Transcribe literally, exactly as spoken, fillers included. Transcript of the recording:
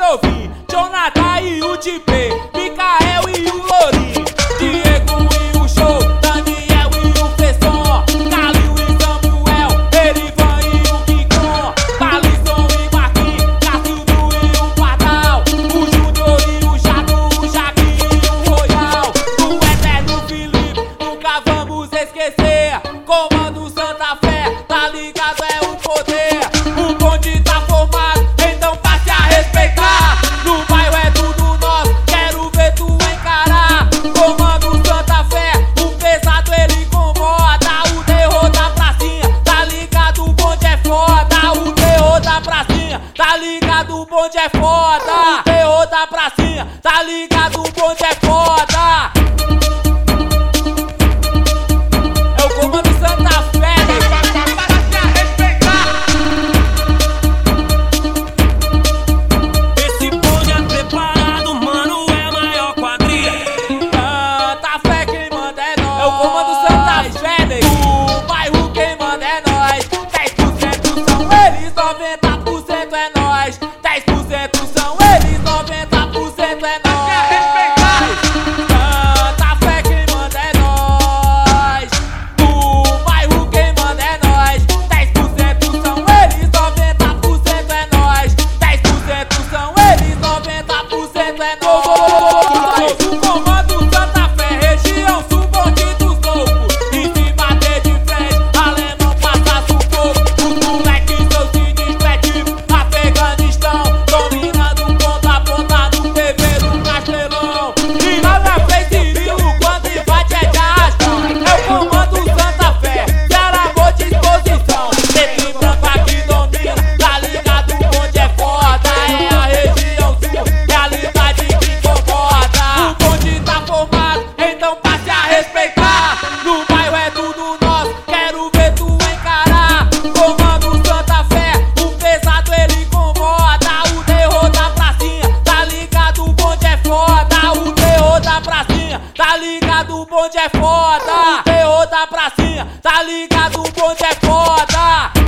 Jovim, Jonathan e o Tipê, Micael e o Lourinho, Diego e o Show, Daniel e o Fesson, Calil e Samuel, Erivan e o Kikon, Palisson e Marquinhos, Cacildo e o Pardal, o Júnior e o Jato, o Jaquinho e o Royal, o eterno Felipe, nunca vamos esquecer. Comando Santa Fé, tá ligado, é o poder. O bonde tá formado, então passe a respeitar. No bairro é tudo nosso, quero ver tu encarar. Comando Santa Fé, o pesado ele incomoda. O terror da pracinha, tá ligado, o bonde é foda. O terror da pracinha, tá ligado, o bonde é foda. O terror da pracinha, tá ligado, o bonde é foda. É o comando Santa Fé, passe a respeitar. Esse bonde é preparado, mano, é a maior quadrilha. Santa Fé, quem manda é nós. É o comando Santa Fé, nego. O bairro quem manda é nós. dez por cento são eles, noventa por cento é nós. dez por cento são eles, noventa por cento é nós. Santa Fé, quem manda é nós. O bairro quem manda é nós. dez por cento são eles, noventa por cento é nós. dez por cento são eles, noventa por cento é nós. O comando Santa Fé, região sul, bonde dos loucos. E se bater de frente, alemão passa sufoco. Os moleques são significativos, Afeganistão, dominando ponta a ponta no T V do Castelão. E lá na frente Cirilo, quando invade é de arrastão. É o comando Santa Fé, Ceará boa disposição. Preto e branco aqui domina, tá ligado, o bonde é foda. É a região sul, realidade que incomoda. O bonde tá formado, então passe a respeitar. No bairro é tudo nosso, quero ver tu encarar. Comando Santa Fé, o pesado ele incomoda. O terror da pracinha, tá ligado, o bonde é foda. O terror da pracinha, tá ligado, o bonde é foda. O terror da pracinha, tá ligado, o bonde é foda.